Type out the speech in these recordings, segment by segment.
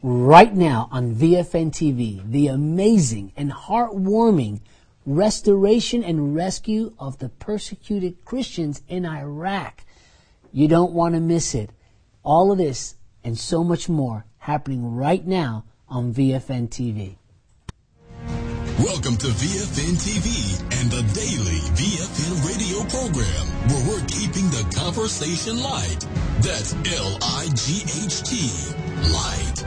Right now on VFN TV, the amazing and heartwarming restoration and rescue of the persecuted Christians in Iraq. You don't want to miss it. All of this and so much more happening right now on VFN TV. Welcome to VFN TV and the daily VFN radio program, where we're keeping the conversation light. That's L-I-G-H-T, light.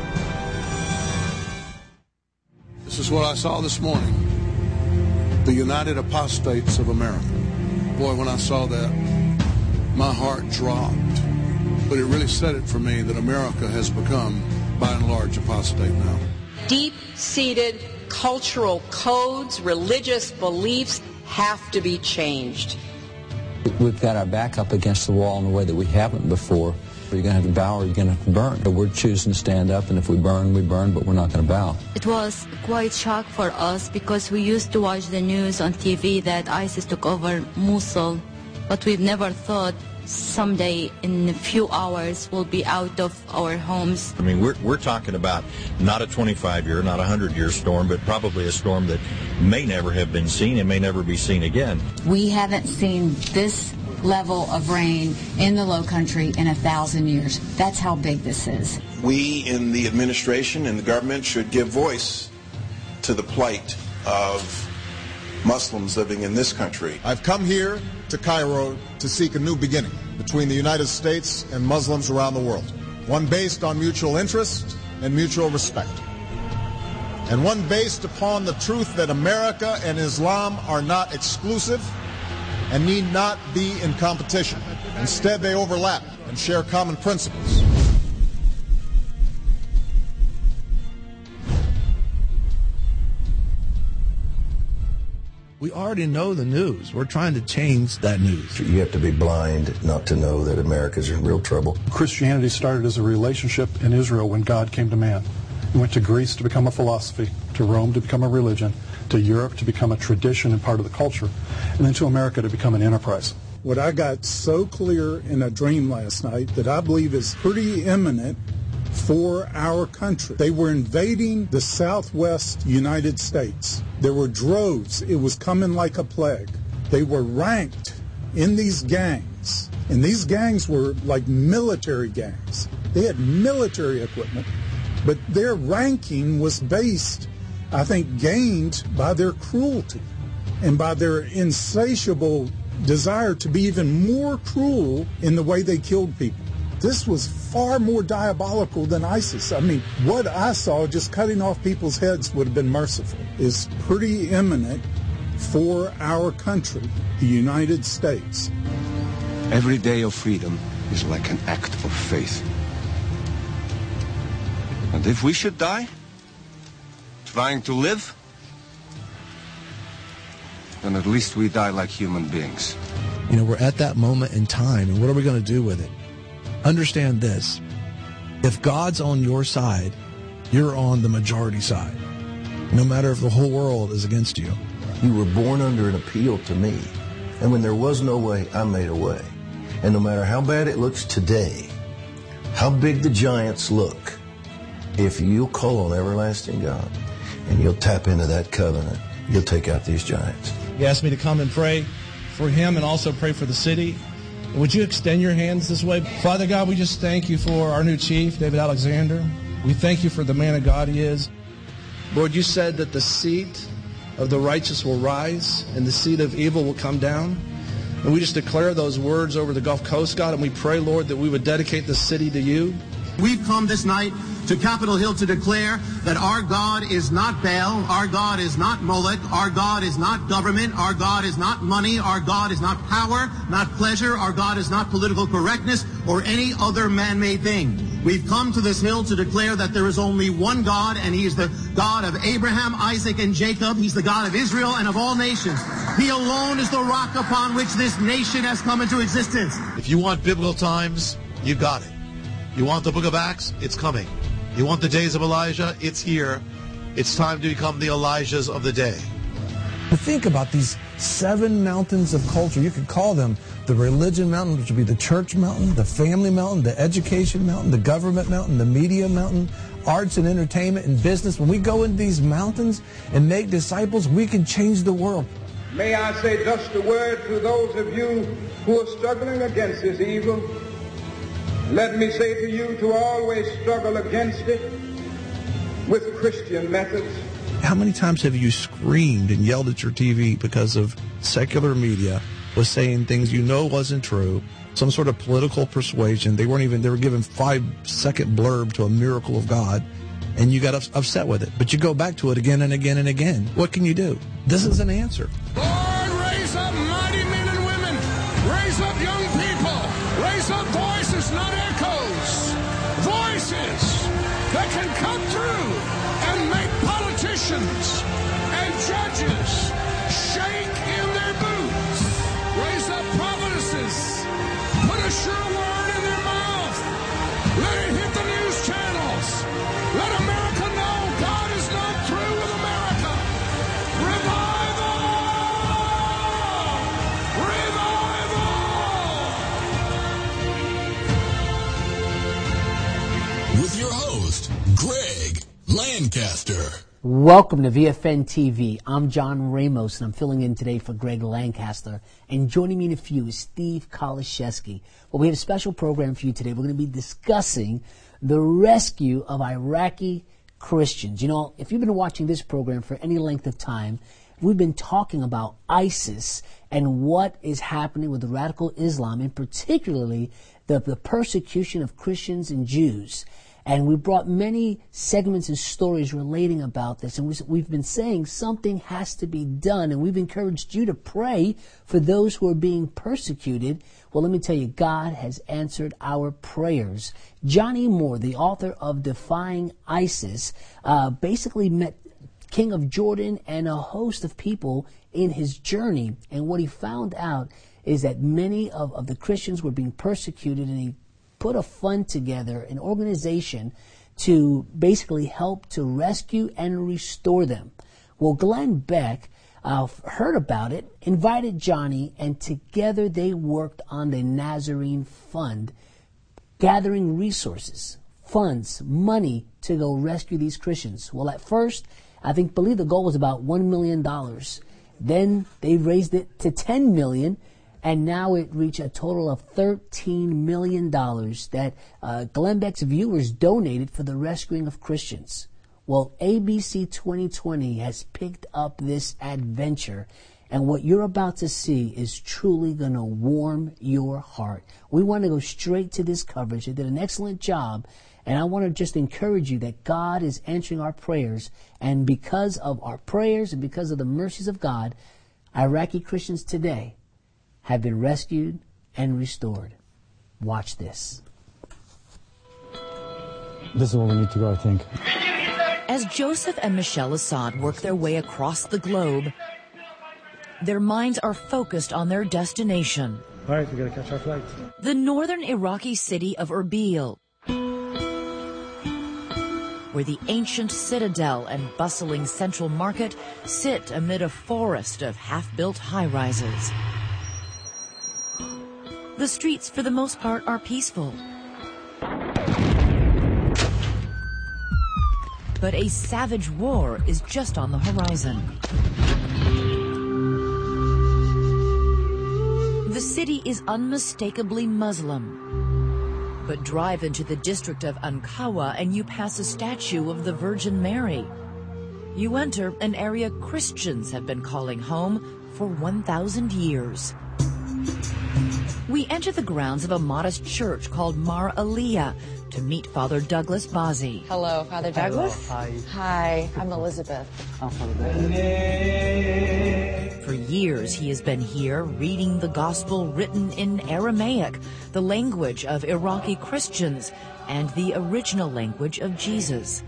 This is what I saw this morning. The United Apostates of America. Boy, when I saw that, my heart dropped. But it really said it for me that America has become, by and large, apostate now. Deep-seated cultural codes, religious beliefs have to be changed. We've got our back up against the wall in a way that we haven't before. You're going to have to bow or you're going to have to burn. But we're choosing to stand up, and if we burn, but we're not going to bow. It was quite shock for us because we used to watch the news on TV that ISIS took over Mosul, but we've never thought someday in a few hours we'll be out of our homes. I mean, we're talking about not a 25-year, not a 100-year storm, but probably a storm that may never have been seen and may never be seen again. We haven't seen this level of rain in the Low Country in 1,000 years. That's how big this is. We in the administration and the government should give voice to the plight of Muslims living in this country. I've come here to Cairo to seek a new beginning between the United States and Muslims around the world. One based on mutual interest and mutual respect. And one based upon the truth that America and Islam are not exclusive and need not be in competition. Instead, they overlap and share common principles. We already know the news. We're trying to change that news. You have to be blind not to know that America's in real trouble. Christianity started as a relationship in Israel when God came to man. He went to Greece to become a philosophy, to Rome to become a religion, to Europe to become a tradition and part of the culture, and then to America to become an enterprise. What I got so clear in a dream last night that I believe is pretty imminent for our country. They were invading the southwest United States. There were droves. It was coming like a plague. They were ranked in these gangs, and these gangs were like military gangs. They had military equipment, but their ranking was based, I think, gained by their cruelty and by their insatiable desire to be even more cruel in the way they killed people. This was far more diabolical than ISIS. I mean, what I saw, just cutting off people's heads would have been merciful, is pretty imminent for our country, the United States. Every day of freedom is like an act of faith. And if we should die trying to live, then at least we die like human beings. You know, we're at that moment in time, and what are we going to do with it? Understand this. If God's on your side, you're on the majority side, no matter if the whole world is against you. You were born under an appeal to me, and when there was no way, I made a way. And no matter how bad it looks today, how big the giants look, if you'll call on everlasting God and you'll tap into that covenant, you'll take out these giants. He asked me to come and pray for him and also pray for the city. Would you extend your hands this way? Father God, we just thank you for our new chief, David Alexander. We thank you for the man of God he is. Lord, you said that the seat of the righteous will rise and the seat of evil will come down. And we just declare those words over the Gulf Coast, God, and we pray, Lord, that we would dedicate the city to you. We've come this night to Capitol Hill to declare that our God is not Baal, our God is not Moloch, our God is not government, our God is not money, our God is not power, not pleasure, our God is not political correctness or any other man-made thing. We've come to this hill to declare that there is only one God, and he is the God of Abraham, Isaac, and Jacob. He's the God of Israel and of all nations. He alone is the rock upon which this nation has come into existence. If you want biblical times, you got it. You want the book of Acts? It's coming. You want the days of Elijah? It's here. It's time to become the Elijahs of the day. But think about these 7 mountains of culture. You could call them the religion mountain, which would be the church mountain, the family mountain, the education mountain, the government mountain, the media mountain, arts and entertainment and business. When we go into these mountains and make disciples, we can change the world. May I say just a word to those of you who are struggling against this evil. Let me say to you to always struggle against it with Christian methods. How many times have you screamed and yelled at your TV because of secular media was saying things you know wasn't true, some sort of political persuasion? They were given 5-second blurb to a miracle of God, and you got upset with it. But you go back to it again and again and again. What can you do? This is an answer. Lord, raise up mighty men and women. Raise up young people. Raise up voices, not echoes. Voices that can come through and make politicians and judges shake in their boots. Raise up prophetesses. Put a sure word in their mouth. Let it hit the news channels. Let America know God is not through with America. Revival! Revival! With your host, Greg Lancaster. Welcome to VFN TV. I'm John Ramos, and I'm filling in today for Greg Lancaster. And joining me in a few is Steve Kaliszewski. Well, we have a special program for you today. We're going to be discussing the rescue of Iraqi Christians. You know, if you've been watching this program for any length of time, we've been talking about ISIS and what is happening with the radical Islam, and particularly the persecution of Christians and Jews. And we brought many segments and stories relating about this. And we've been saying something has to be done. And we've encouraged you to pray for those who are being persecuted. Well, let me tell you, God has answered our prayers. Johnny Moore, the author of Defying ISIS, basically met King of Jordan and a host of people in his journey. And what he found out is that many of the Christians were being persecuted, and he put a fund together, an organization to basically help to rescue and restore them. Well, Glenn Beck heard about it, invited Johnny, and together they worked on the Nazarene Fund, gathering resources, funds, money to go rescue these Christians. Well, at first, I believe the goal was about $1 million. Then they raised it to $10 million. And now it reached a total of $13 million that Glenn Beck's viewers donated for the rescuing of Christians. Well, ABC 2020 has picked up this adventure, and what you're about to see is truly going to warm your heart. We want to go straight to this coverage. They did an excellent job, and I want to just encourage you that God is answering our prayers, and because of our prayers and because of the mercies of God, Iraqi Christians today have been rescued and restored. Watch this. This is where we need to go, I think. As Joseph and Michelle Assad work their way across the globe, their minds are focused on their destination. All right, we gotta catch our flight. The northern Iraqi city of Erbil, where the ancient citadel and bustling central market sit amid a forest of half-built high-rises. The streets, for the most part, are peaceful. But a savage war is just on the horizon. The city is unmistakably Muslim. But drive into the district of Ankawa and you pass a statue of the Virgin Mary. You enter an area Christians have been calling home for 1,000 years. We enter the grounds of a modest church called Mar Aliyah to meet Father Douglas Bazzi. Hello, Father Douglas. Hello, hi. Hi, I'm Elizabeth. I'm Father Douglas. For years, he has been here reading the gospel written in Aramaic, the language of Iraqi Christians, and the original language of Jesus.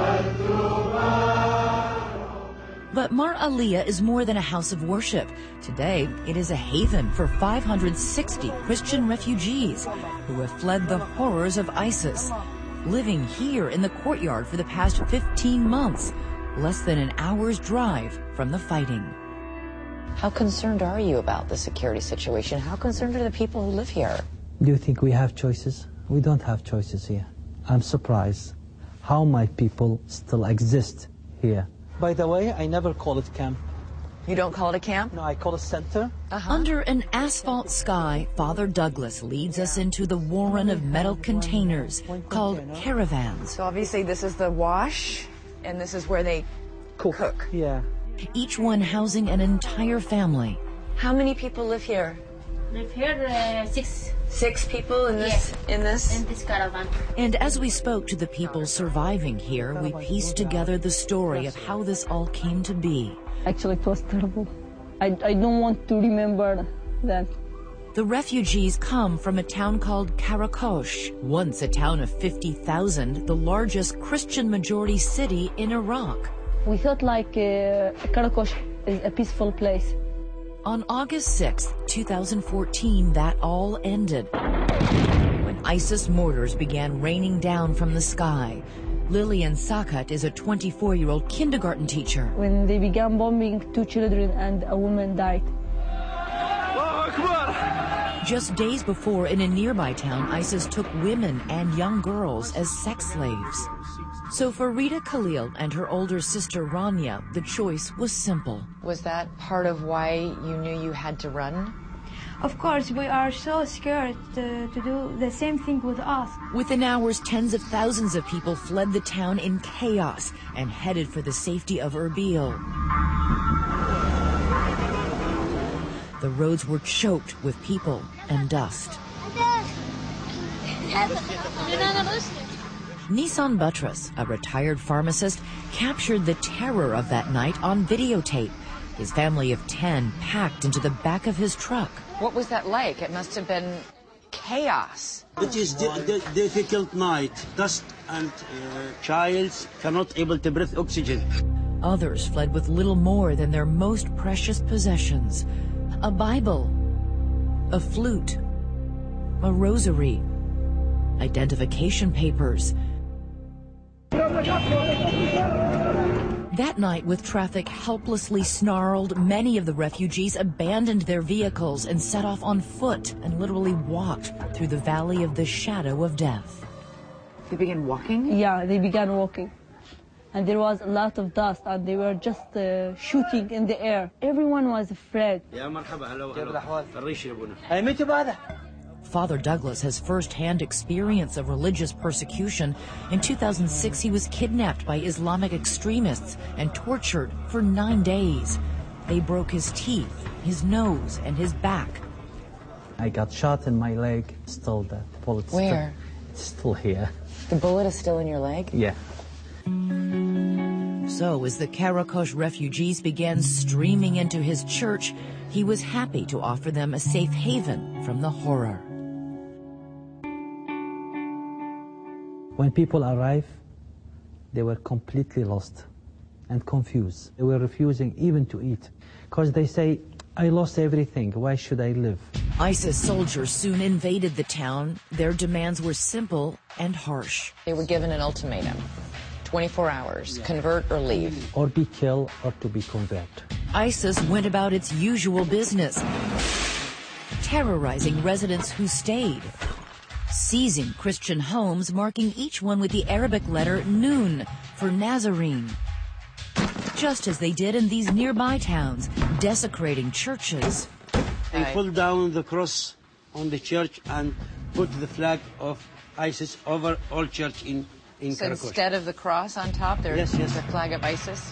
But Mar Aliyah is more than a house of worship. Today, it is a haven for 560 Christian refugees who have fled the horrors of ISIS, living here in the courtyard for the past 15 months, less than an hour's drive from the fighting. How concerned are you about the security situation? How concerned are the people who live here? Do you think we have choices? We don't have choices here. I'm surprised how my people still exist here. By the way, I never call it camp. You don't call it a camp? No, I call it center. Under an asphalt sky, Father Douglas leads us into the warren of metal containers called caravans. So obviously this is the wash, and this is where they cook. Yeah. Each one housing an entire family. How many people live here? Live here, 6. 6 people in this? Yes. In this caravan. And as we spoke to the people surviving here, we pieced together the story of how this all came to be. Actually, it was terrible. I don't want to remember that. The refugees come from a town called Karakosh, once a town of 50,000, the largest Christian majority city in Iraq. We thought like Karakosh is a peaceful place. On August 6, 2014, that all ended when ISIS mortars began raining down from the sky. Lillian Sakat is a 24-year-old kindergarten teacher. When they began bombing, 2 children and a woman died. Just days before, in a nearby town, ISIS took women and young girls as sex slaves. So for Rita Khalil and her older sister Rania, the choice was simple. Was that part of why you knew you had to run? Of course, we are so scared to do the same thing with us. Within hours, tens of thousands of people fled the town in chaos and headed for the safety of Erbil. The roads were choked with people and dust. Nissan Buttress, a retired pharmacist, captured the terror of that night on videotape. His family of 10 packed into the back of his truck. What was that like? It must have been chaos. It is difficult night. Dust and child cannot able to breathe oxygen. Others fled with little more than their most precious possessions. A Bible, a flute, a rosary, identification papers. That night, with traffic helplessly snarled, many of the refugees abandoned their vehicles and set off on foot and literally walked through the valley of the shadow of death. They began walking? Yeah, they began walking. And there was a lot of dust, and they were just shooting in the air. Everyone was afraid. Father Douglas has first-hand experience of religious persecution. In 2006, he was kidnapped by Islamic extremists and tortured for 9 days. They broke his teeth, his nose, and his back. I got shot in my leg, still that bullet. Where? It's still here. The bullet is still in your leg? Yeah. So as the Karakosh refugees began streaming into his church, he was happy to offer them a safe haven from the horror. When people arrived, they were completely lost and confused. They were refusing even to eat because they say, I lost everything, why should I live? ISIS soldiers soon invaded the town. Their demands were simple and harsh. They were given an ultimatum. 24 hours, convert or leave. Or be killed or to be converted. ISIS went about its usual business, terrorizing residents who stayed, seizing Christian homes, marking each one with the Arabic letter Nun for Nazarene. Just as they did in these nearby towns, desecrating churches. They pulled down the cross on the church and put the flag of ISIS over all church in So Karakosh. instead of the cross on top, there's the flag of ISIS?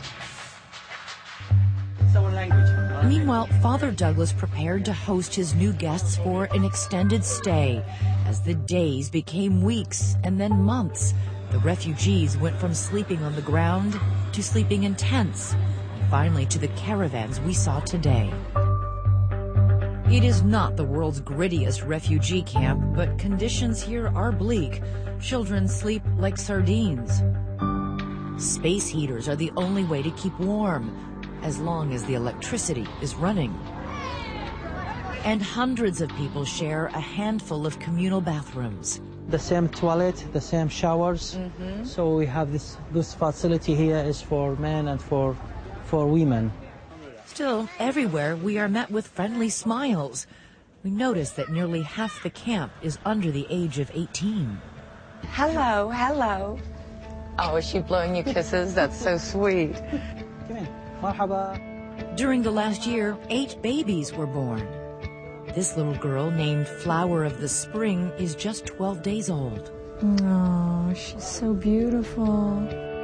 It's our language. Meanwhile, Father Douglas prepared to host his new guests for an extended stay. As the days became weeks and then months, the refugees went from sleeping on the ground to sleeping in tents, and finally to the caravans we saw today. It is not the world's grittiest refugee camp, but conditions here are bleak. Children sleep like sardines. Space heaters are the only way to keep warm, as long as the electricity is running. And hundreds of people share a handful of communal bathrooms. The same toilet, the same showers. So we have this facility here is for men and for women. Still, everywhere we are met with friendly smiles. We notice that nearly half the camp is under the age of 18. Hello, hello. Oh, is she blowing you kisses? That's so sweet. During the last year, 8 babies were born. This little girl, named Flower of the Spring, is just 12 days old. Oh, she's so beautiful.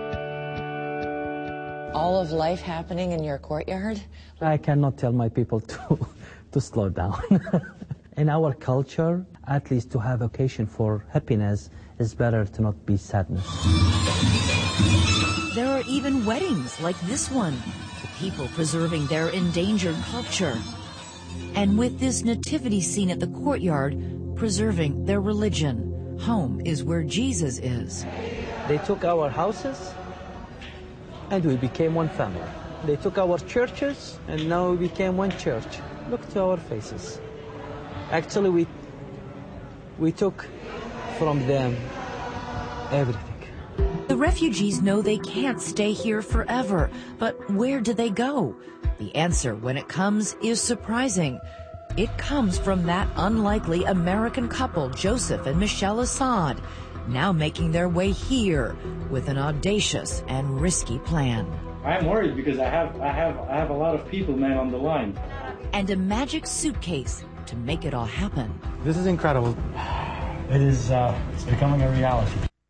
All of life happening in your courtyard? I cannot tell my people to slow down. In our culture, at least to have occasion for happiness is better to not be sadness. There are even weddings like this one, the people preserving their endangered culture. And with this nativity scene at the courtyard, preserving their religion. Home is where Jesus is. They took our houses, and we became one family. They took our churches, and now we became one church. Look to our faces. Actually, we took from them everything. The refugees know they can't stay here forever, but where do they go? The answer, when it comes, is surprising. It comes from that unlikely American couple, Joseph and Michelle Assad, now making their way here with an audacious and risky plan. I'm worried because I have a lot of people, man, on the line. And a magic suitcase to make it all happen. This is incredible. It is, it's becoming a reality.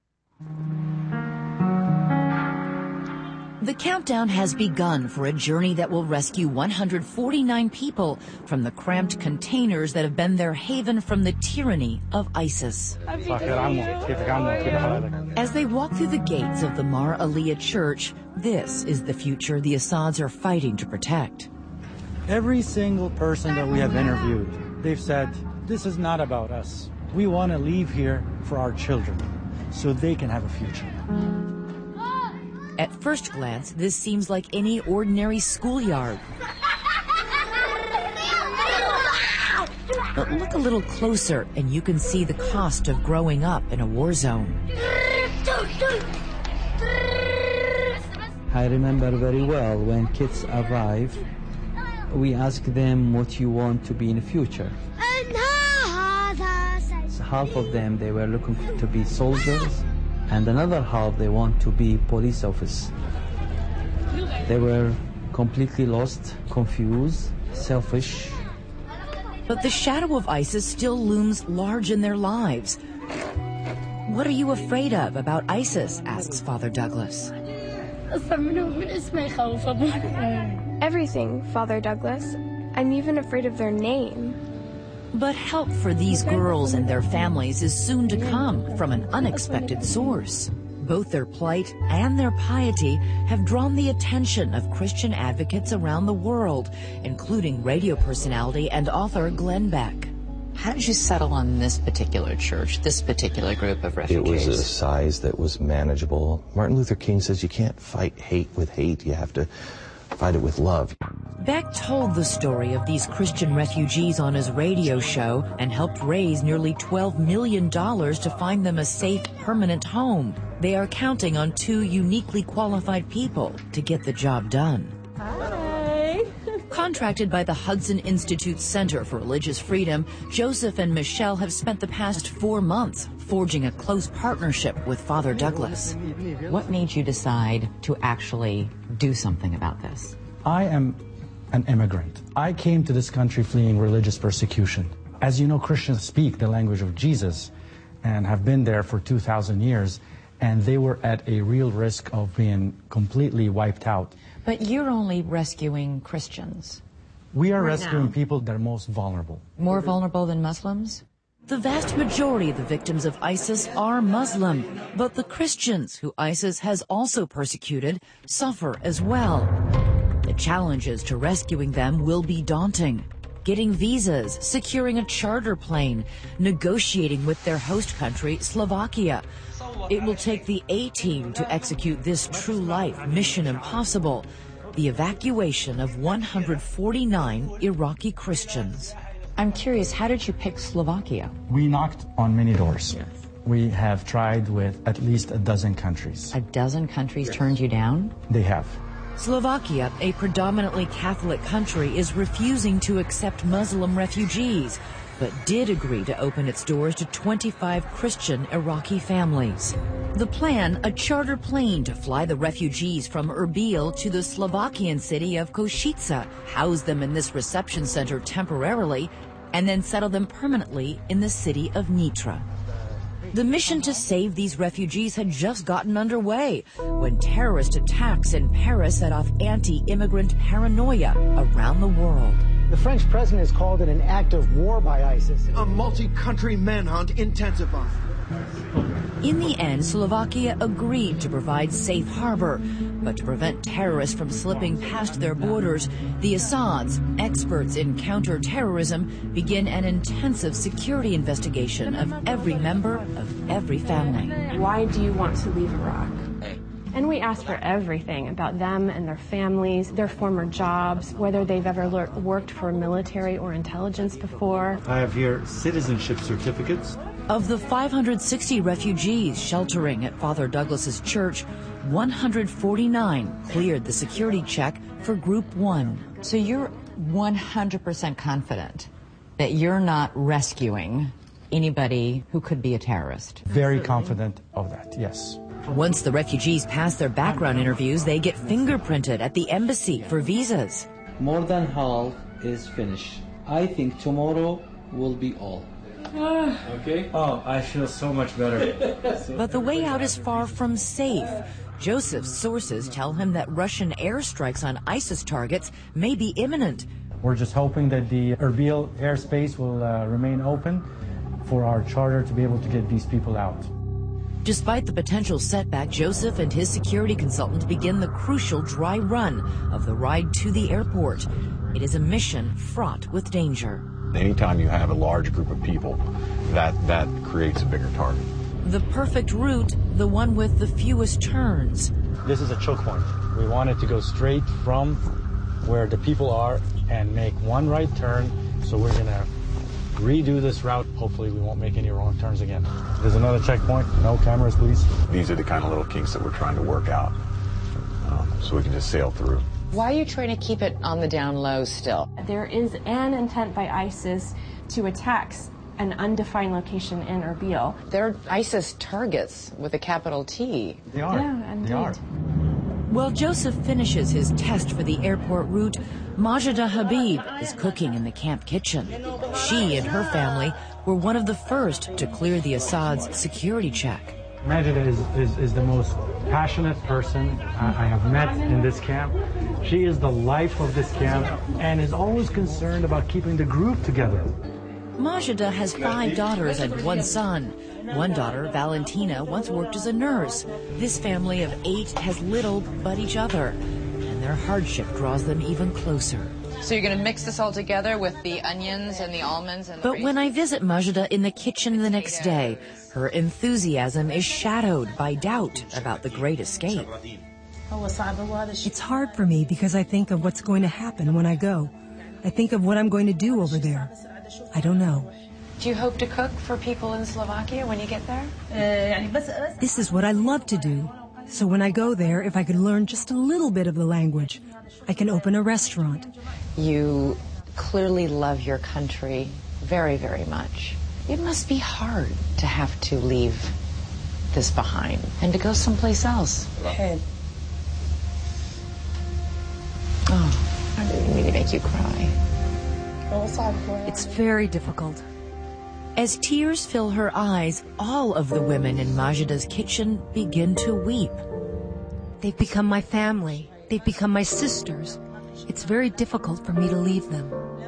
The countdown has begun for a journey that will rescue 149 people from the cramped containers that have been their haven from the tyranny of ISIS. As they walk through the gates of the Mar Aliyah Church, this is the future the Assads are fighting to protect. Every single person that we have interviewed, they've said, this is not about us. We want to leave here for our children so they can have a future. At first glance, this seems like any ordinary schoolyard. But look a little closer and you can see the cost of growing up in a war zone. I remember very well when kids arrive, we ask them what you want to be in the future. Half of them, they were looking to be soldiers, and another half, they want to be police officers. They were completely lost, confused, selfish. But the shadow of ISIS still looms large in their lives. What are you afraid of about ISIS? Asks Father Douglas. Everything, Father Douglas. I'm even afraid of their name. But help for these girls and their families is soon to come from an unexpected source. Both their plight and their piety have drawn the attention of Christian advocates around the world, including radio personality and author Glenn Beck. How did you settle on this particular church, this particular group of refugees? It was a size that was manageable. Martin Luther King says you can't fight hate with hate. You have to fight it with love. Beck told the story of these Christian refugees on his radio show and helped raise nearly $12 million to find them a safe, permanent home. They are counting on 2 uniquely qualified people to get the job done. Hi. Contracted by the Hudson Institute Center for Religious Freedom, Joseph and Michelle have spent the past 4 months forging a close partnership with Father Douglas. What made you decide to actually do something about this? I am an immigrant. I came to this country fleeing religious persecution. As you know, Christians speak the language of Jesus and have been there for 2,000 years, and they were at a real risk of being completely wiped out. But you're only rescuing Christians. We are rescuing people that are most vulnerable. More vulnerable than Muslims? The vast majority of the victims of ISIS are Muslim, but the Christians who ISIS has also persecuted suffer as well. The challenges to rescuing them will be daunting. Getting visas, securing a charter plane, negotiating with their host country, Slovakia. It will take the A-Team to execute this true life mission impossible, the evacuation of 149 Iraqi Christians. I'm curious, how did you pick Slovakia? We knocked on many doors. Yes. We have tried with at least a dozen countries. A dozen countries turned you down? They have. Slovakia, a predominantly Catholic country, is refusing to accept Muslim refugees, but did agree to open its doors to 25 Christian Iraqi families. The plan, a charter plane to fly the refugees from Erbil to the Slovakian city of Košice, house them in this reception center temporarily, and then settle them permanently in the city of Nitra. The mission to save these refugees had just gotten underway when terrorist attacks in Paris set off anti-immigrant paranoia around the world. The French president has called it an act of war by ISIS. A multi-country manhunt intensified. In the end, Slovakia agreed to provide safe harbor, but to prevent terrorists from slipping past their borders, the Assads, experts in counter-terrorism, begin an intensive security investigation of every member of every family. Why do you want to leave Iraq? And we ask for everything about them and their families, their former jobs, whether they've ever worked for military or intelligence before. I have here citizenship certificates. Of the 560 refugees sheltering at Father Douglas's church, 149 cleared the security check for Group 1. So you're 100% confident that you're not rescuing anybody who could be a terrorist? Very confident of that, yes. Once the refugees pass their background interviews, they get fingerprinted at the embassy for visas. More than half is finished. I think tomorrow will be all. Okay. Oh, I feel so much better. But the way out is far from safe. Joseph's sources tell him that Russian airstrikes on ISIS targets may be imminent. We're just hoping that the Erbil airspace will remain open for our charter to be able to get these people out. Despite the potential setback, Joseph and his security consultant begin the crucial dry run of the ride to the airport. It is a mission fraught with danger. Anytime you have a large group of people, that creates a bigger target. The perfect route, the one with the fewest turns. This is a choke point. We wanted to go straight from where the people are and make one right turn, so we're going to redo this route. Hopefully we won't make any wrong turns again. There's another checkpoint. No cameras, please. These are the kind of little kinks that we're trying to work out, so we can just sail through. Why are you trying to keep it on the down low still? There is an intent by ISIS to attack an undefined location in Erbil. They're ISIS targets with a capital T. They are. Yeah, indeed. They are. While Joseph finishes his test for the airport route, Majida Habib is cooking in the camp kitchen. She and her family were one of the first to clear the Assad's security check. Majida is the most passionate person I have met in this camp. She is the life of this camp and is always concerned about keeping the group together. Majida has 5 daughters and 1 son. One daughter, Valentina, once worked as a nurse. This family of 8 has little but each other, and their hardship draws them even closer. So you're going to mix this all together with the onions and the almonds and the But when I visit Majida in the kitchen the next day, her enthusiasm is shadowed by doubt about the Great Escape. It's hard for me because I think of what's going to happen when I go. I think of what I'm going to do over there. I don't know. Do you hope to cook for people in Slovakia when you get there? This is what I love to do. So when I go there, if I could learn just a little bit of the language, I can open a restaurant. You clearly love your country very, very much. It must be hard to have to leave this behind and to go someplace else. Oh, I didn't mean to make you cry. It's very difficult. As tears fill her eyes, all of the women in Majida's kitchen begin to weep. They've become my family. They've become my sisters. It's very difficult for me to leave them.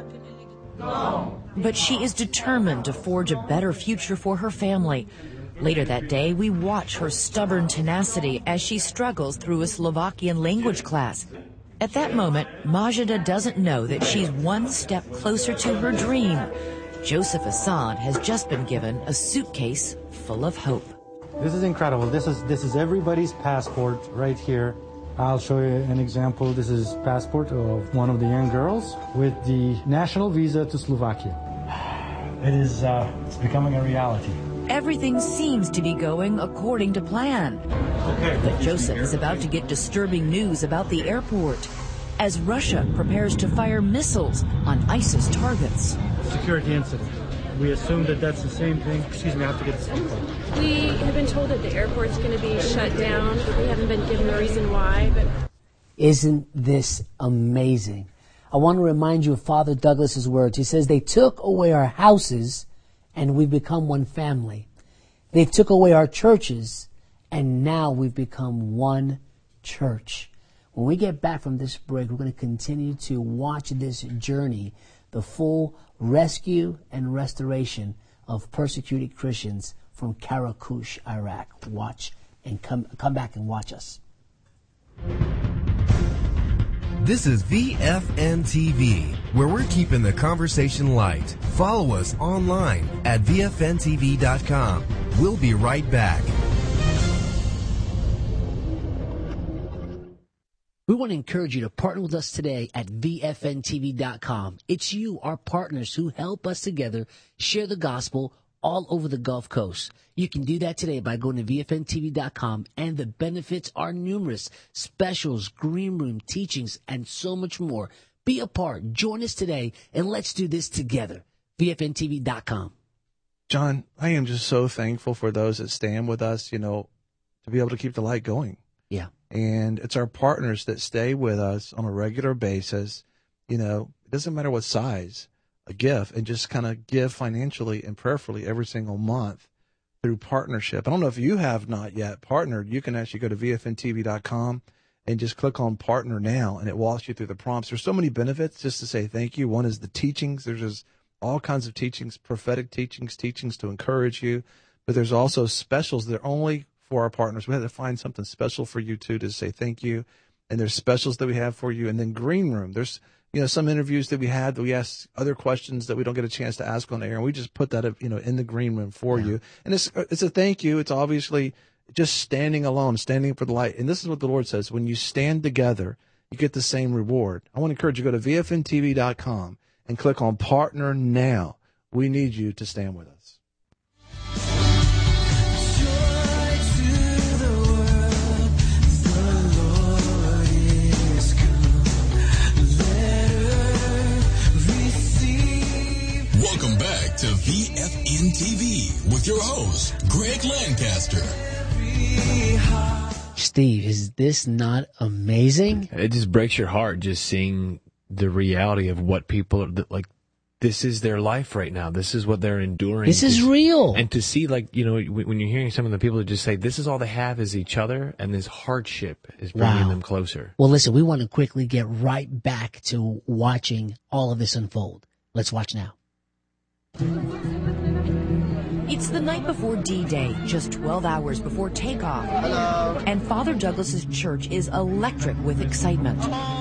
But she is determined to forge a better future for her family. Later that day, we watch her stubborn tenacity as she struggles through a Slovakian language class. At that moment, Majida doesn't know that she's one step closer to her dream. Joseph Assad has just been given a suitcase full of hope. This is incredible. This is everybody's passport right here. I'll show you an example. This is passport of one of the young girls with the national visa to Slovakia. It's becoming a reality. Everything seems to be going according to plan. But Joseph is about to get disturbing news about the airport as Russia prepares to fire missiles on ISIS targets. Security incident. We assume that that's the same thing. Excuse me, I have to get this phone call. We have been told that the airport's going to be shut down. We haven't been given a reason why, but... Isn't this amazing? I want to remind you of Father Douglas's words. He says, they took away our houses and we've become one family. They took away our churches and now we've become one church. When we get back from this break, we're going to continue to watch this journey, the full rescue and restoration of persecuted Christians from Karakush, Iraq. Watch and come back and watch us. This is VFN TV, where we're keeping the conversation light. Follow us online at VFNTV.com. We'll be right back. We want to encourage you to partner with us today at VFNTV.com. It's you, our partners, who help us together share the gospel all over the Gulf Coast. You can do that today by going to VFNTV.com, and the benefits are numerous. Specials, green room, teachings, and so much more. Be a part. Join us today, and let's do this together. VFNTV.com. John, I am just so thankful for those that stand with us, to be able to keep the light going. Yeah. And it's our partners that stay with us on a regular basis. It doesn't matter what size, a gift, and just kind of give financially and prayerfully every single month through partnership. I don't know if you have not yet partnered. You can actually go to VFNTV.com and just click on partner now, and it walks you through the prompts. There's so many benefits just to say thank you. One is the teachings. There's just all kinds of teachings, prophetic teachings to encourage you. But there's also specials that are only for our partners. We had to find something special for you too to say thank you. And there's specials that we have for you. And then Green Room. There's some interviews that we had that we ask other questions that we don't get a chance to ask on air, and we just put that in the Green Room for you. And it's a thank you. It's obviously just standing alone, standing for the light. And this is what the Lord says: when you stand together, you get the same reward. I want to encourage you to go to VFNTV.com and click on Partner Now. We need you to stand with us. Welcome back to VFN TV with your host, Greg Lancaster. Steve, is this not amazing? It just breaks your heart just seeing the reality of what people are like. This is their life right now. This is what they're enduring. This is real. And to see, when you're hearing some of the people that just say this is all they have is each other, and this hardship is bringing them closer. Well, listen, we want to quickly get right back to watching all of this unfold. Let's watch now. It's the night before D-Day, just 12 hours before takeoff. Hello. And Father Douglas's church is electric with excitement.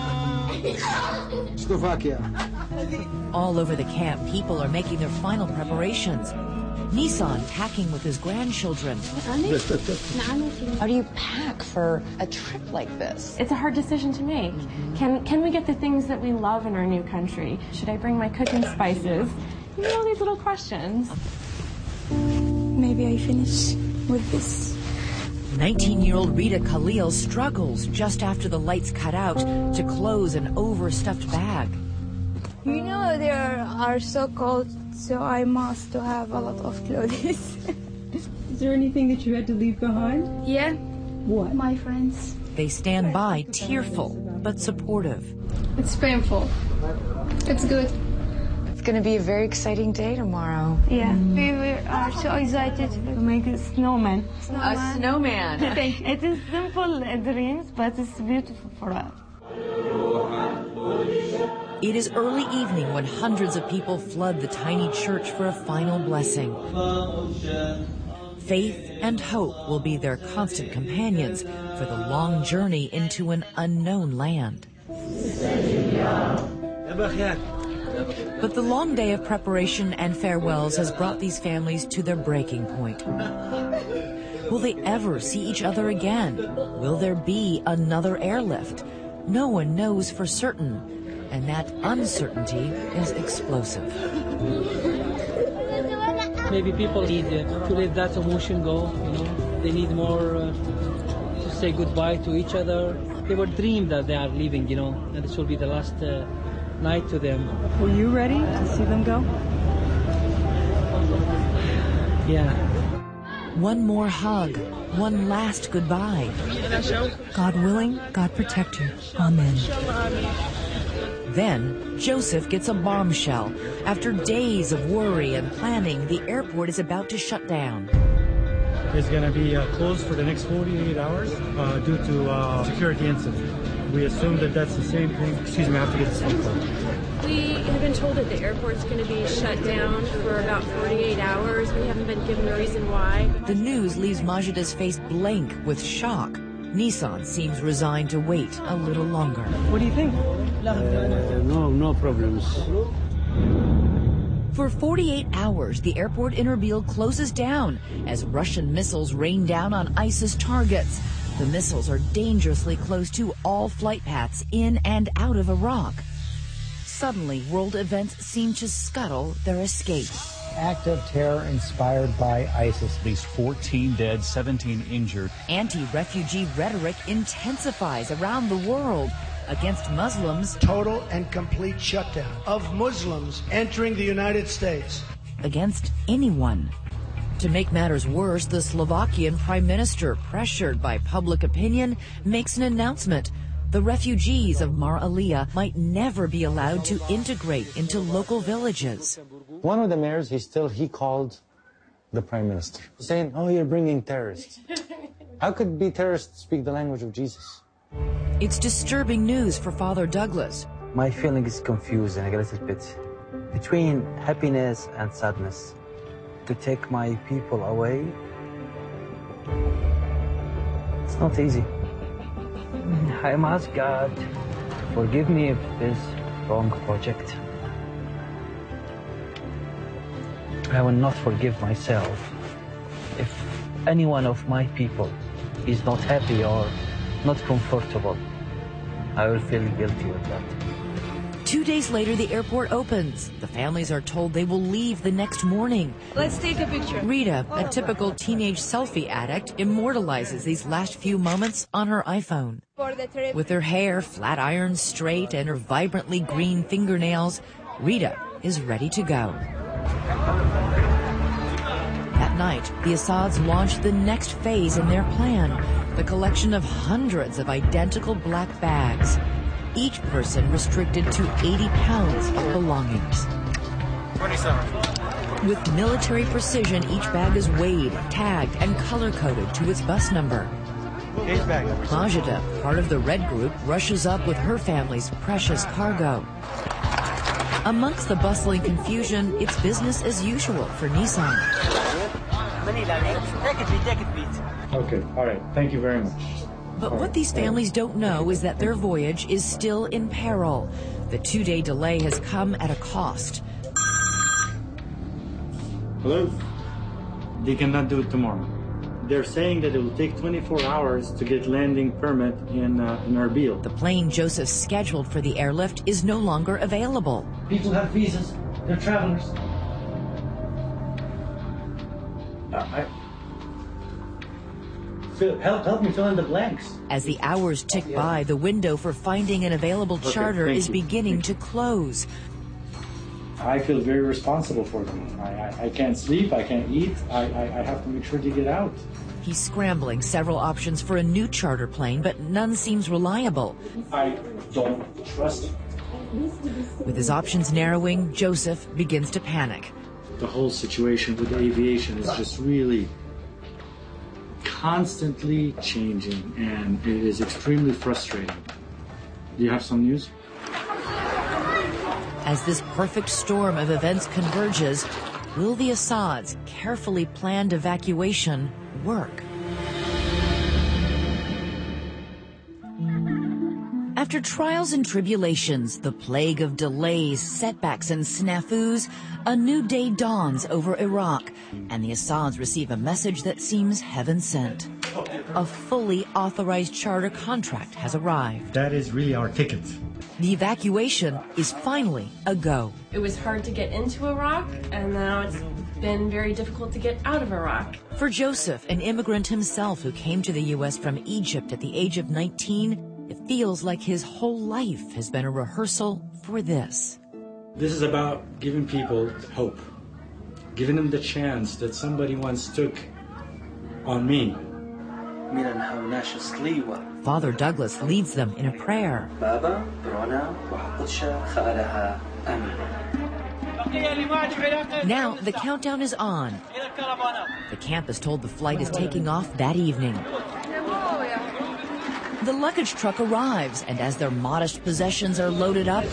Slovakia. All over the camp, people are making their final preparations. Nissan packing with his grandchildren. How do you pack for a trip like this? It's a hard decision to make. Can we get the things that we love in our new country? Should I bring my cooking spices? All these little questions. Maybe I finish with this. 19-year-old Rita Khalil struggles just after the lights cut out to close an overstuffed bag. They are so cold, so I must have a lot of clothes. Is there anything that you had to leave behind? Yeah. What? My friends. They stand by, tearful but supportive. It's painful. It's good. It's going to be a very exciting day tomorrow. Yeah, we are so excited to make a snowman. A snowman. It is simple dreams, but it's beautiful for us. It is early evening when hundreds of people flood the tiny church for a final blessing. Faith and hope will be their constant companions for the long journey into an unknown land. But the long day of preparation and farewells has brought these families to their breaking point. Will they ever see each other again? Will there be another airlift? No one knows for certain, and that uncertainty is explosive. Maybe people need to let that emotion go, They need more say goodbye to each other. They were dreamed that they are leaving, and this will be the last night to them. Were you ready to see them go? Yeah. One more hug, one last goodbye. God willing, God protect you. Amen. Then Joseph gets a bombshell. After days of worry and planning, the airport is about to shut down. It's going to be closed for the next 48 hours due to security incident. We assume that that's the same thing. Excuse me, I have to get this phone call. We have been told that the airport's going to be shut down for about 48 hours. We haven't been given a reason why. The news leaves Majida's face blank with shock. Nissan seems resigned to wait a little longer. What do you think? No problems. For 48 hours, the airport in Erbil closes down as Russian missiles rain down on ISIS targets. The missiles are dangerously close to all flight paths in and out of Iraq. Suddenly, world events seem to scuttle their escape. Act of terror inspired by ISIS. At least 14 dead, 17 injured. Anti-refugee rhetoric intensifies around the world against Muslims. Total and complete shutdown of Muslims entering the United States. Against anyone. To make matters worse, the Slovakian prime minister, pressured by public opinion, makes an announcement. The refugees of Mar Alia might never be allowed to integrate into local villages. One of the mayors, he called the prime minister, saying, "Oh, you're bringing terrorists." How could be terrorists speak the language of Jesus? It's disturbing news for Father Douglas. My feeling is confused and a little bit between happiness and sadness. To take my people away, it's not easy. I ask God, forgive me if this wrong project. I will not forgive myself if any one of my people is not happy or not comfortable. I will feel guilty with that. 2 days later, the airport opens. The families are told they will leave the next morning. Let's take a picture. Rita, a typical teenage selfie addict, immortalizes these last few moments on her iPhone. With her hair flat ironed straight and her vibrantly green fingernails, Rita is ready to go. That night, the Assads launched the next phase in their plan, the collection of hundreds of identical black bags. Each person restricted to 80 pounds of belongings. 27. With military precision, each bag is weighed, tagged, and color-coded to its bus number. Majida, part of the Red Group, rushes up with her family's precious cargo. Amongst the bustling confusion, it's business as usual for Nissan. Okay, all right. Thank you very much. But what these families don't know is that their voyage is still in peril. The 2-day delay has come at a cost. Hello? They cannot do it tomorrow. They're saying that it will take 24 hours to get landing permit in Erbil. The plane Joseph scheduled for the airlift is no longer available. People have visas. They're travelers. Help me fill in the blanks. As the hours tick by, the window for finding an available charter is beginning to close. I feel very responsible for them. I can't sleep, I can't eat, I have to make sure to get out. He's scrambling several options for a new charter plane, but none seems reliable. I don't trust it. With his options narrowing, Joseph begins to panic. The whole situation with aviation is just really constantly changing, and it is extremely frustrating. Do you have some news? As this perfect storm of events converges, will the Assads' carefully planned evacuation work? After trials and tribulations, the plague of delays, setbacks, and snafus, a new day dawns over Iraq, and the Assads receive a message that seems heaven-sent. A fully authorized charter contract has arrived. That is really our ticket. The evacuation is finally a go. It was hard to get into Iraq, and now it's been very difficult to get out of Iraq. For Joseph, an immigrant himself who came to the U.S. from Egypt at the age of 19, it feels like his whole life has been a rehearsal for this. This is about giving people hope, giving them the chance that somebody once took on me. Father Douglas leads them in a prayer. Now the countdown is on. The camp is told the flight is taking off that evening. The luggage truck arrives, and as their modest possessions are loaded up,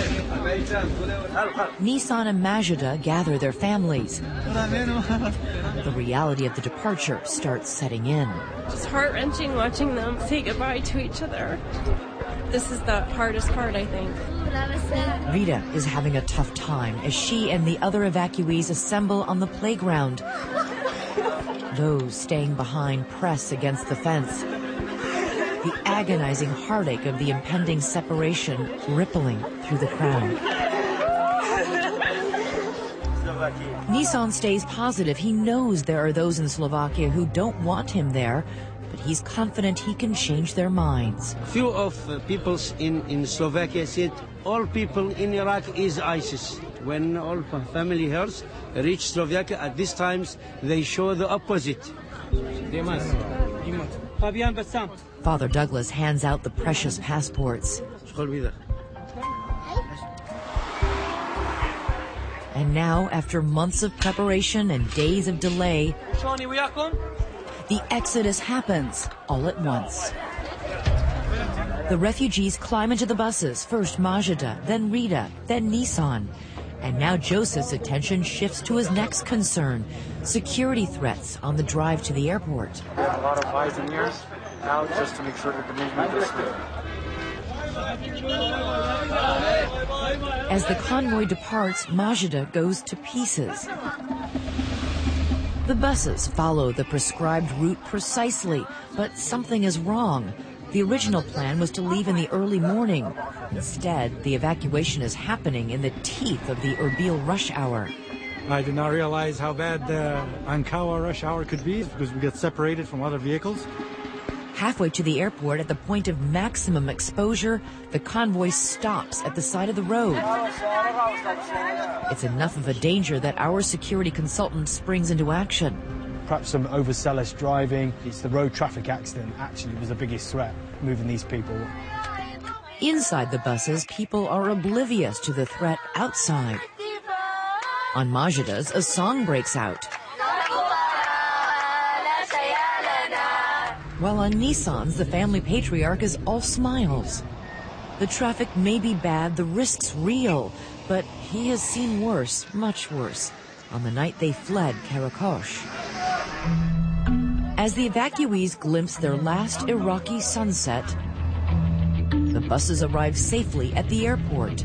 Nissan and Majida gather their families. The reality of the departure starts setting in. It's heart-wrenching watching them say goodbye to each other. This is the hardest part, I think. Rita is having a tough time as she and the other evacuees assemble on the playground. Those staying behind press against the fence. The agonizing heartache of the impending separation rippling through the crowd. Nissan stays positive. He knows there are those in Slovakia who don't want him there, but he's confident he can change their minds. Few of peoples in Slovakia said all people in Iraq is ISIS. When all family hears reach Slovakia at these times, they show the opposite. Father Douglas hands out the precious passports. And now, after months of preparation and days of delay, the exodus happens all at once. The refugees climb into the buses, first Majida, then Rita, then Nissan. And now Joseph's attention shifts to his next concern, security threats on the drive to the airport. We have a lot of eyes and ears now just to make sure that the movement is smooth. As the convoy departs, Majida goes to pieces. The buses follow the prescribed route precisely, but something is wrong. The original plan was to leave in the early morning. Instead, the evacuation is happening in the teeth of the Erbil rush hour. I did not realize how bad the Ankawa rush hour could be because we get separated from other vehicles. Halfway to the airport, at the point of maximum exposure, the convoy stops at the side of the road. It's enough of a danger that our security consultant springs into action. Perhaps some overzealous driving. It's the road traffic accident actually was the biggest threat, moving these people. Inside the buses, people are oblivious to the threat outside. On Majida's, a song breaks out. While on Nissan's, the family patriarch is all smiles. The traffic may be bad, the risk's real, but he has seen worse, much worse, on the night they fled Karakosh. As the evacuees glimpse their last Iraqi sunset, the buses arrive safely at the airport.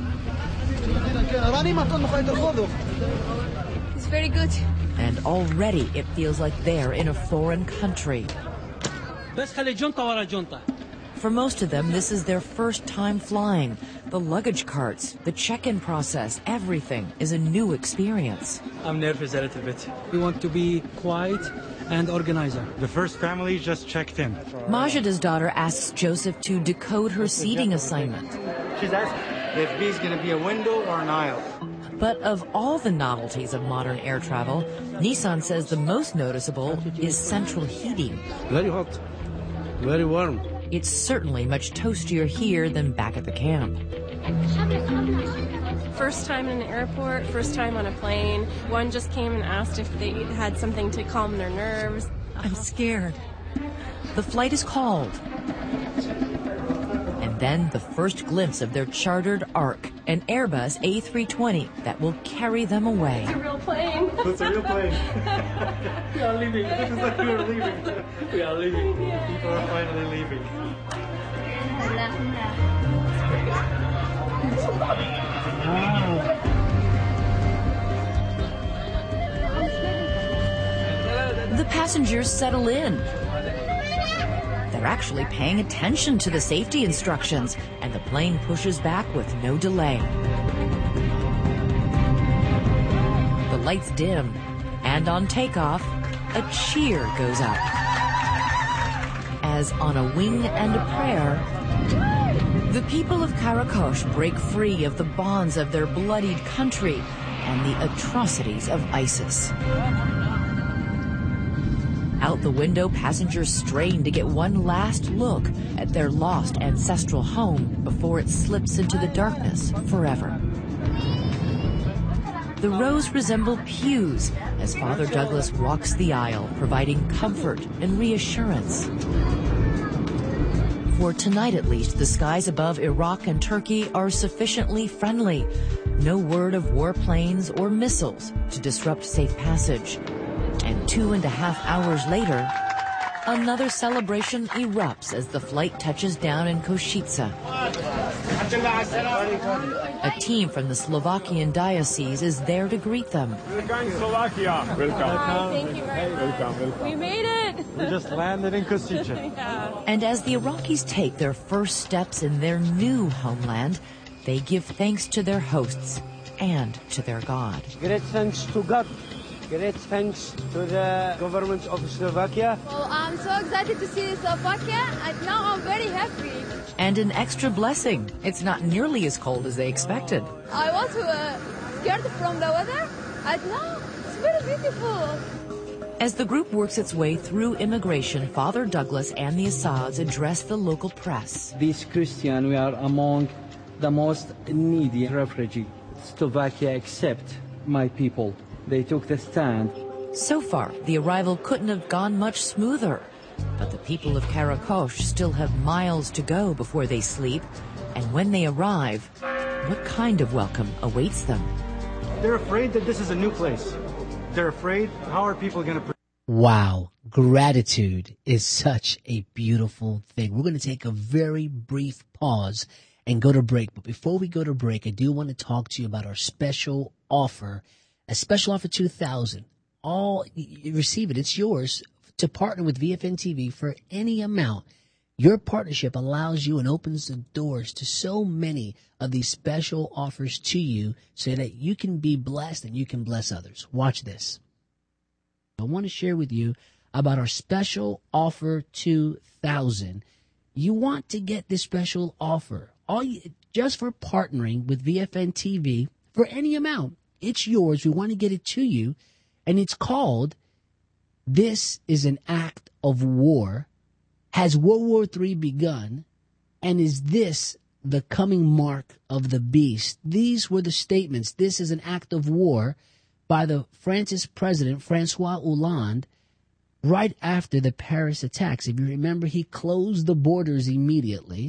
It's very good. And already it feels like they're in a foreign country. For most of them, this is their first time flying. The luggage carts, the check-in process, everything is a new experience. I'm nervous a little bit. We want to be quiet and organizer. The first family just checked in. Majida's daughter asks Joseph to decode her seating assignment. She's asking if B is going to be a window or an aisle. But of all the novelties of modern air travel, Nissan says the most noticeable is central heating. Very hot, very warm. It's certainly much toastier here than back at the camp. First time in an airport, first time on a plane. One just came and asked if they had something to calm their nerves. I'm scared. The flight is called. And then the first glimpse of their chartered Ark, an Airbus A320 that will carry them away. It's a real plane. It's a real plane. We are leaving. This is like we are leaving. We are leaving. People are finally leaving. The passengers settle in. They're actually paying attention to the safety instructions, and the plane pushes back with no delay. The lights dim, and on takeoff, a cheer goes up. As on a wing and a prayer, the people of Karakosh break free of the bonds of their bloodied country and the atrocities of ISIS. Out the window, passengers strain to get one last look at their lost ancestral home before it slips into the darkness forever. The rows resemble pews as Father Douglas walks the aisle, providing comfort and reassurance. For tonight at least, the skies above Iraq and Turkey are sufficiently friendly. No word of warplanes or missiles to disrupt safe passage. And 2.5 hours later, another celebration erupts as the flight touches down in Košice. A team from the Slovakian diocese is there to greet them. Welcome, Slovakia. Welcome. Thank you very much. Welcome. We made it. We just landed in Košice. Yeah. And as the Iraqis take their first steps in their new homeland, they give thanks to their hosts and to their God. Great thanks to God. Great thanks to the government of Slovakia. Well, I'm so excited to see Slovakia, and now I'm very happy. And an extra blessing. It's not nearly as cold as they expected. I was scared from the weather, and now it's very beautiful. As the group works its way through immigration, Father Douglas and the Assads address the local press. These Christians, we are among the most needy refugees. Slovakia accept my people. They took the stand. So far, the arrival couldn't have gone much smoother. But the people of Karakosh still have miles to go before they sleep. And when they arrive, what kind of welcome awaits them? They're afraid that this is a new place. They're afraid, how are people going to... Wow. Gratitude is such a beautiful thing. We're going to take a very brief pause and go to break. But before we go to break, I do want to talk to you about our special offer. A special offer 2000. You receive it. It's yours to partner with VFN TV for any amount. Your partnership allows you and opens the doors to so many of these special offers to you so that you can be blessed and you can bless others. Watch this. I want to share with you about our special offer 2000. You want to get this special offer just for partnering with VFN TV for any amount. It's yours. We want to get it to you. And it's called This is an Act of War. Has World War III begun? And is this the coming mark of the beast? These were the statements. This is an act of war by the France's president, Francois Hollande, right after the Paris attacks. If you remember, he closed the borders immediately.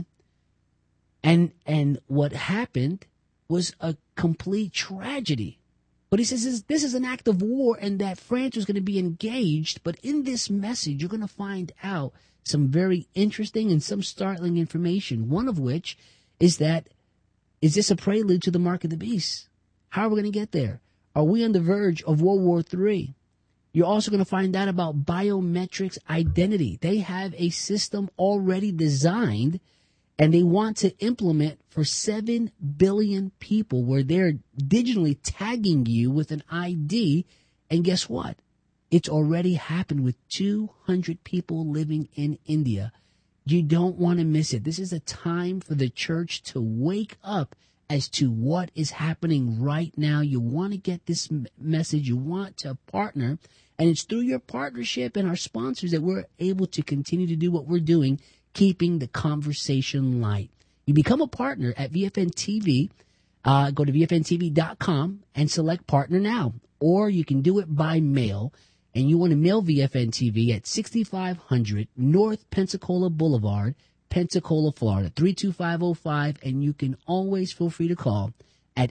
And what happened was a complete tragedy. But he says this is an act of war and that France was going to be engaged. But in this message, you're going to find out some very interesting and some startling information. One of which is this a prelude to the mark of the beast? How are we going to get there? Are we on the verge of World War III? You're also going to find out about biometrics identity. They have a system already designed and they want to implement for 7 billion people where they're digitally tagging you with an ID. And guess what? It's already happened with 200 people living in India. You don't want to miss it. This is a time for the church to wake up as to what is happening right now. You want to get this message. You want to partner. And it's through your partnership and our sponsors that we're able to continue to do what we're doing, keeping the conversation light. You become a partner at VFN TV. Go to VFNTV.com and select partner now. Or you can do it by mail. And you want to mail VFN TV at 6500 North Pensacola Boulevard, Pensacola, Florida, 32505. And you can always feel free to call at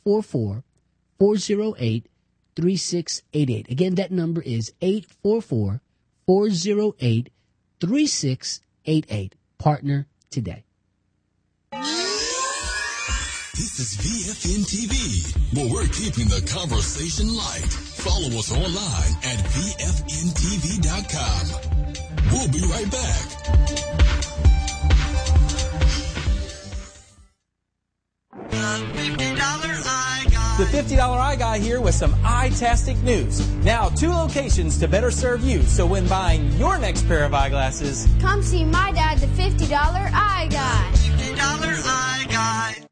844-408-3688. Again, that number is 844-408-3688. Partner today. This is VFN TV, where we're keeping the conversation light. Follow us online at VFNTV.com. We'll be right back. the $50 Eye Guy here with some eye-tastic news. Now, 2 locations to better serve you, so when buying your next pair of eyeglasses, come see my dad, the $50 Eye Guy. $50 Eye Guy.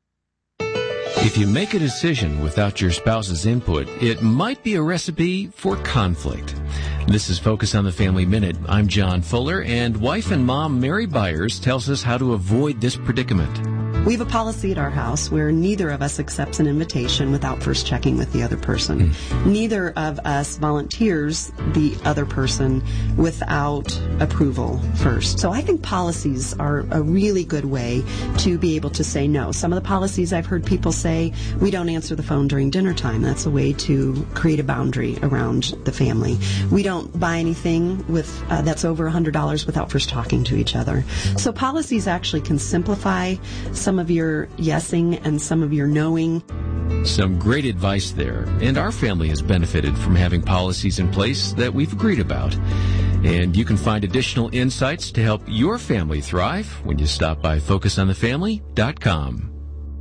If you make a decision without your spouse's input, it might be a recipe for conflict. This is Focus on the Family Minute. I'm John Fuller, and wife and mom Mary Byers tells us how to avoid this predicament. We have a policy at our house where neither of us accepts an invitation without first checking with the other person. Neither of us volunteers the other person without approval first. So I think policies are a really good way to be able to say no. Some of the policies I've heard people say, we don't answer the phone during dinner time. That's a way to create a boundary around the family. We don't buy anything with that's over $100 without first talking to each other. So policies actually can simplify some of your yesing and some of your knowing. Some great advice there, and our family has benefited from having policies in place that we've agreed about. And you can find additional insights to help your family thrive when you stop by FocusOnTheFamily.com.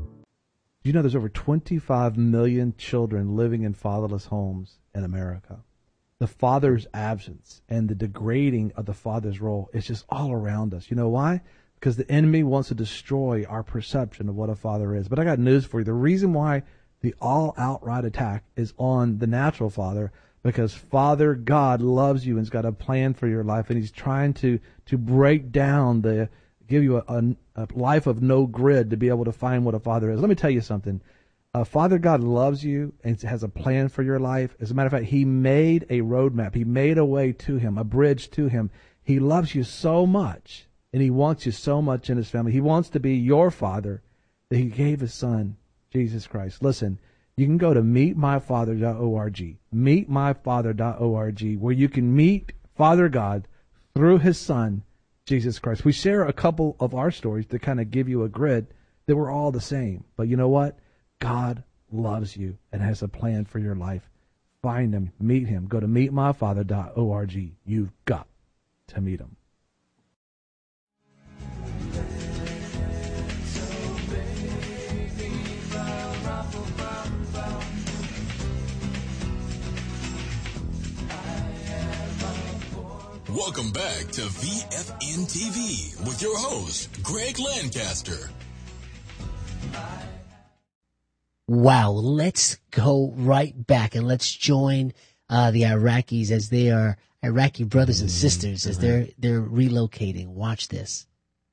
You know there's over 25 million children living in fatherless homes in America. The father's absence and the degrading of the father's role is just all around us. You know why? Because the enemy wants to destroy our perception of what a father is. But I got news for you. The reason why the all-outright attack is on the natural father, because Father God loves you and has got a plan for your life, and he's trying to break down give you a life of no grid to be able to find what a father is. Let me tell you something. Father God loves you and has a plan for your life. As a matter of fact, he made a roadmap. He made a way to him, a bridge to him. He loves you so much. And he wants you so much in his family. He wants to be your father that he gave his son, Jesus Christ. Listen, you can go to meetmyfather.org, meetmyfather.org, where you can meet Father God through his son, Jesus Christ. We share a couple of our stories to kind of give you a grid that we're all the same. But you know what? God loves you and has a plan for your life. Find him, meet him. Go to meetmyfather.org. You've got to meet him. Welcome back to VFN TV with your host, Greg Lancaster. Wow, let's go right back and let's join the Iraqis as they are Iraqi brothers and sisters as they're relocating. Watch this.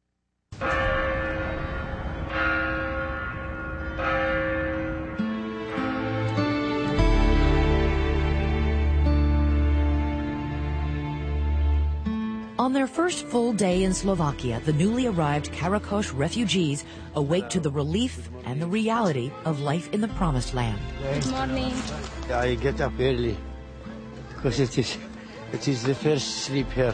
On their first full day in Slovakia, the newly arrived Karakosh refugees awake to the relief and the reality of life in the Promised Land. Good morning. I get up early because it is the first sleep here.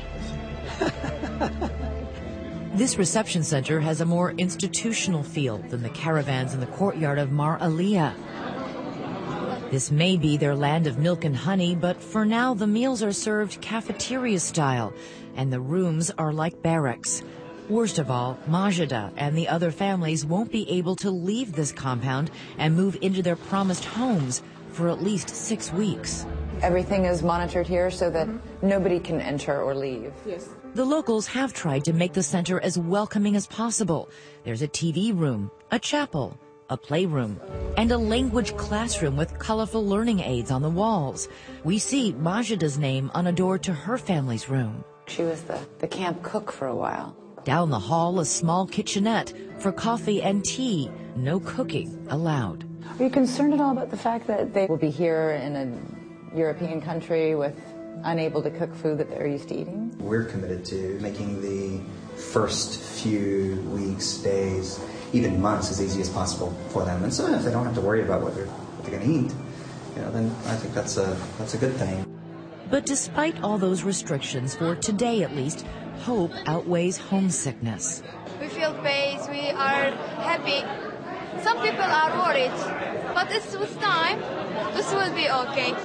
This reception center has a more institutional feel than the caravans in the courtyard of Mar Aliyah. This may be their land of milk and honey, but for now the meals are served cafeteria style, and the rooms are like barracks. Worst of all, Majida and the other families won't be able to leave this compound and move into their promised homes for at least 6 weeks. Everything is monitored here so that nobody can enter or leave. Yes. The locals have tried to make the center as welcoming as possible. There's a TV room, a chapel, a playroom, and a language classroom with colorful learning aids on the walls. We see Majida's name on a door to her family's room. She was the camp cook for a while. Down the hall, a small kitchenette for coffee and tea. No cooking allowed. Are you concerned at all about the fact that they will be here in a European country with unable to cook food that they're used to eating? We're committed to making the first few weeks, days, even months as easy as possible for them. And so if they don't have to worry about what they're going to eat, then I think that's a good thing. But despite all those restrictions, for today at least, hope outweighs homesickness. We feel peace, we are happy. Some people are worried, but it's with time, this will be okay.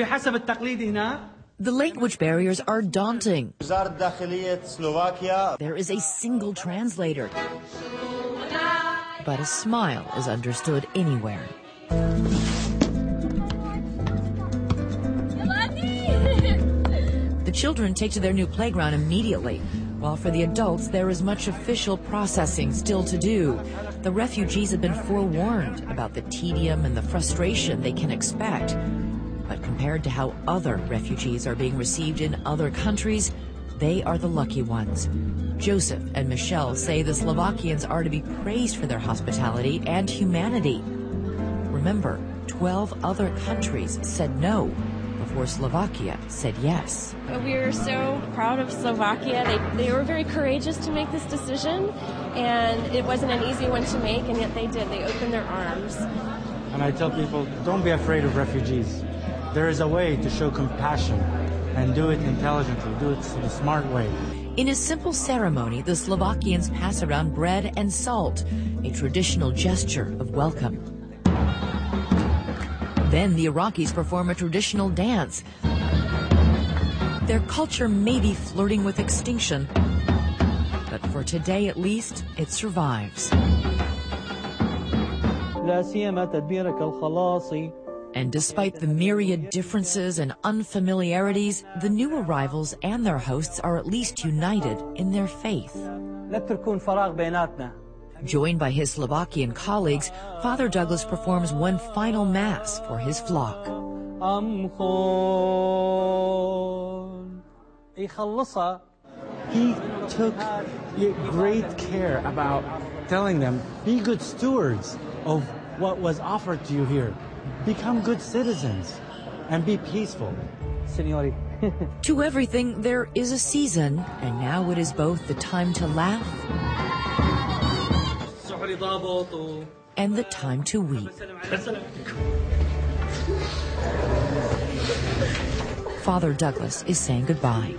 The language barriers are daunting. There is a single translator, but a smile is understood anywhere. The children take to their new playground immediately, while for the adults there is much official processing still to do. The refugees have been forewarned about the tedium and the frustration they can expect. But compared to how other refugees are being received in other countries, they are the lucky ones. Joseph and Michelle say the Slovakians are to be praised for their hospitality and humanity. Remember, 12 other countries said no before Slovakia said yes. We are so proud of Slovakia. They were very courageous to make this decision, and it wasn't an easy one to make, and yet they did. They opened their arms. And I tell people, don't be afraid of refugees. There is a way to show compassion and do it intelligently, do it the smart way. In a simple ceremony, the Slovakians pass around bread and salt, a traditional gesture of welcome. Then the Iraqis perform a traditional dance. Their culture may be flirting with extinction, but for today at least, it survives. And despite the myriad differences and unfamiliarities, the new arrivals and their hosts are at least united in their faith. Joined by his Slovakian colleagues, Father Douglas performs one final mass for his flock. He took great care about telling them, be good stewards of what was offered to you here. Become good citizens and be peaceful. Signori. To everything, there is a season, and now it is both the time to laugh and the time to weep. Father Douglas is saying goodbye.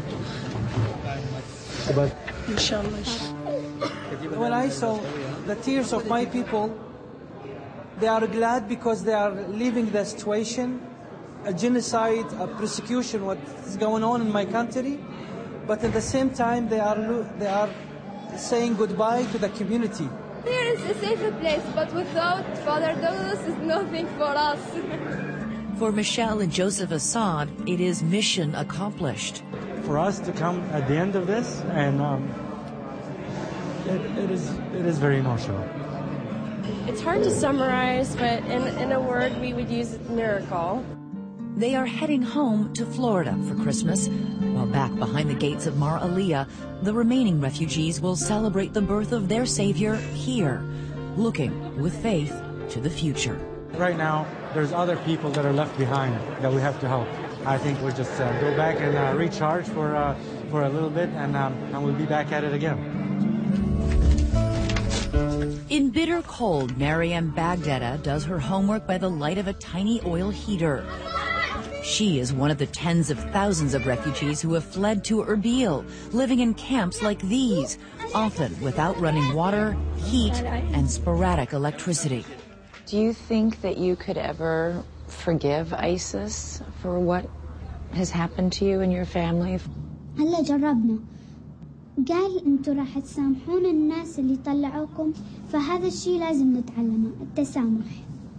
When I saw the tears of my people, they are glad because they are leaving the situation, a genocide, a persecution, what is going on in my country. But at the same time, they are saying goodbye to the community. Here is a safer place, but without Father Douglas is nothing for us. For Michelle and Joseph Assad, it is mission accomplished. For us to come at the end of this, and it is very emotional. It's hard to summarize, but in a word, we would use miracle. They are heading home to Florida for Christmas, while back behind the gates of Mar Elia, the remaining refugees will celebrate the birth of their Savior here, looking with faith to the future. Right now, there's other people that are left behind that we have to help. I think we'll just go back and recharge for a little bit, and we'll be back at it again. In bitter cold, Mariam Baghdada does her homework by the light of a tiny oil heater. She is one of the tens of thousands of refugees who have fled to Erbil, living in camps like these, often without running water, heat, and sporadic electricity. Do you think that you could ever forgive ISIS for what has happened to you and your family? هلا جربنا. قال انتوا راح تسامحون الناس اللي طلعوكم فهذا الشيء لازم نتعلمه التسامح.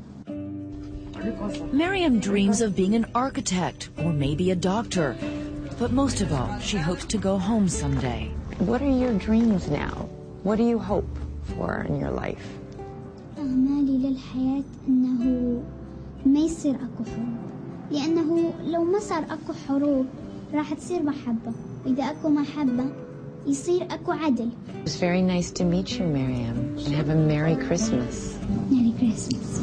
Miriam dreams of being an architect or maybe a doctor, but most of all, she hopes to go home someday. What are your dreams now? What do you hope for in your life? آمالي للحياة إنه ما يصير أكو حروب، لأنه لو ما صار أكو حروب راح تصير محبة، وإذا أكو محبة يصير أكو عدل. It's very nice to meet you, Miriam, and have a Merry Christmas. Merry Christmas.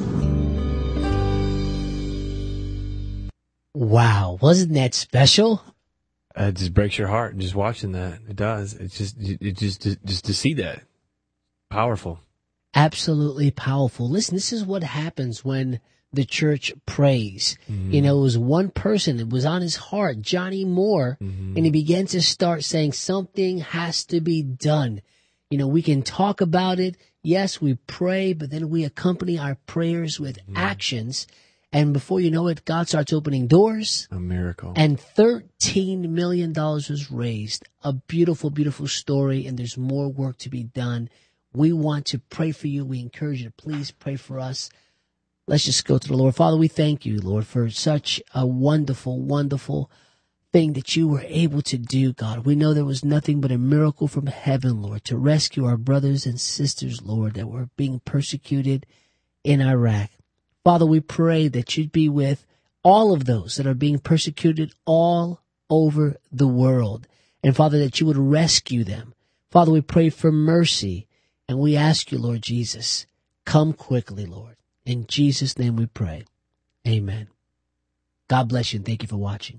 Wow, wasn't that special? It just breaks your heart just watching that. It does. It's just to see that. Powerful. Absolutely powerful. Listen, this is what happens when the church prays. Mm-hmm. You know, it was one person, it was on his heart, Johnny Moore, and he began to start saying something has to be done. You know, we can talk about it. Yes, we pray, but then we accompany our prayers with actions. And before you know it, God starts opening doors. A miracle. And $13 million was raised. A beautiful, beautiful story. And there's more work to be done. We want to pray for you. We encourage you to please pray for us. Let's just go to the Lord. Father, we thank you, Lord, for such a wonderful, wonderful thing that you were able to do, God. We know there was nothing but a miracle from heaven, Lord, to rescue our brothers and sisters, Lord, that were being persecuted in Iraq. Father, we pray that you'd be with all of those that are being persecuted all over the world. And Father, that you would rescue them. Father, we pray for mercy. And we ask you, Lord Jesus, come quickly, Lord. In Jesus' name we pray. Amen. God bless you and thank you for watching.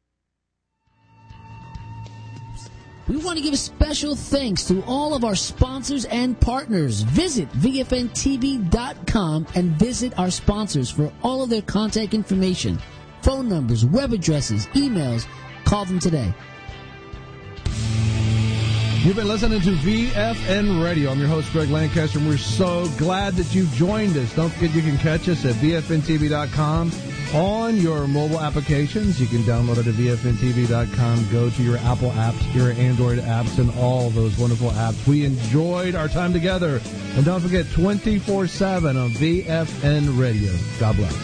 We want to give special thanks to all of our sponsors and partners. Visit VFNTV.com and visit our sponsors for all of their contact information, phone numbers, web addresses, emails. Call them today. You've been listening to VFN Radio. I'm your host, Greg Lancaster, and we're so glad that you joined us. Don't forget you can catch us at VFNTV.com on your mobile applications. You can download it at VFNTV.com. Go to your Apple apps, your Android apps, and all those wonderful apps. We enjoyed our time together. And don't forget, 24/7 on VFN Radio. God bless.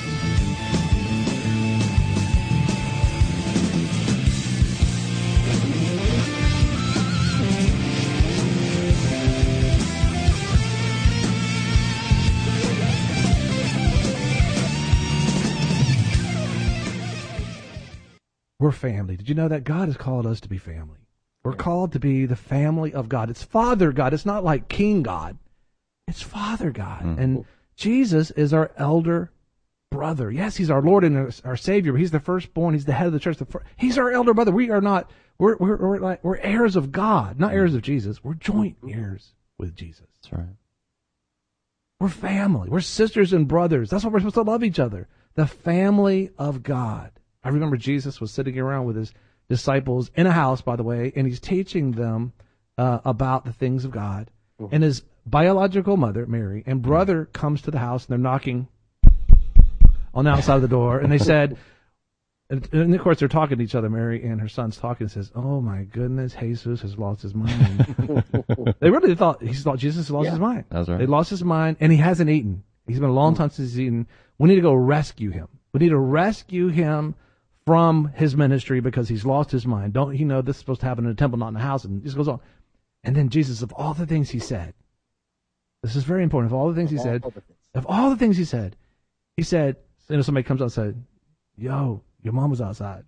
We're family. Did you know that God has called us to be family? We're called to be the family of God. It's Father God. It's not like King God. It's Father God. Mm-hmm. And Jesus is our elder brother. Yes, he's our Lord and our Savior. He's the firstborn. He's the head of the church. He's our elder brother. We are not. We're heirs of God, not heirs of Jesus. We're joint heirs with Jesus. That's right. We're family. We're sisters and brothers. That's why we're supposed to love each other. The family of God. I remember Jesus was sitting around with his disciples in a house, by the way, and he's teaching them about the things of God. Mm-hmm. And his biological mother, Mary, and brother comes to the house, and they're knocking on the outside of the door. And they said, and of course they're talking to each other, Mary and her son's talking, and says, "Oh my goodness, Jesus has lost his mind." They really thought Jesus lost his mind. That's right. They lost his mind, and he hasn't eaten. He's been a long time since he's eaten. We need to go rescue him. We need to rescue him from his ministry because he's lost his mind. Don't you know this is supposed to happen in a temple, not in a house? And it just goes on. And then Jesus, of all the things he said, this is very important. Of all the things he said, he said, somebody comes out and said, "Yo, your mom was outside."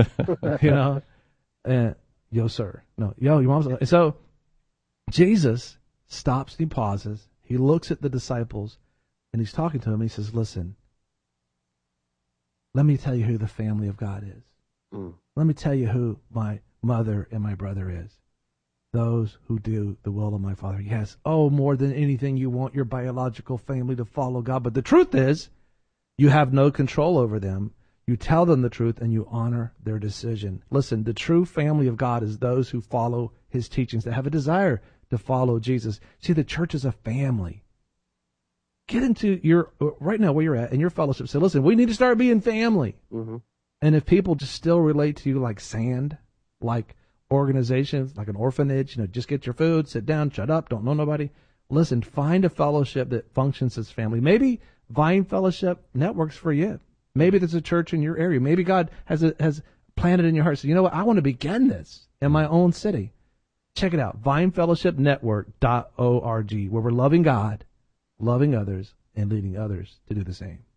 And "Yo, sir." No, "Yo, your mom's outside." And so Jesus stops, he pauses, he looks at the disciples, and he's talking to them. He says, "Listen, let me tell you who the family of God is. Let me tell you who my mother and my brother is. Those who do the will of my Father." Yes, more than anything, you want your biological family to follow God. But the truth is, you have no control over them. You tell them the truth, and you honor their decision. Listen, the true family of God is those who follow his teachings, that have a desire to follow Jesus. See, the church is a family. Get into right now where you're at in your fellowship. Say, listen, we need to start being family. Mm-hmm. And if people just still relate to you like sand, like organizations, like an orphanage, just get your food, sit down, shut up, don't know nobody. Listen, find a fellowship that functions as family. Maybe Vine Fellowship Network's for you. Maybe there's a church in your area. Maybe God has planted in your heart. So you know what? I want to begin this in my own city. Check it out. VineFellowshipNetwork.org, where we're loving God, loving others, and leading others to do the same.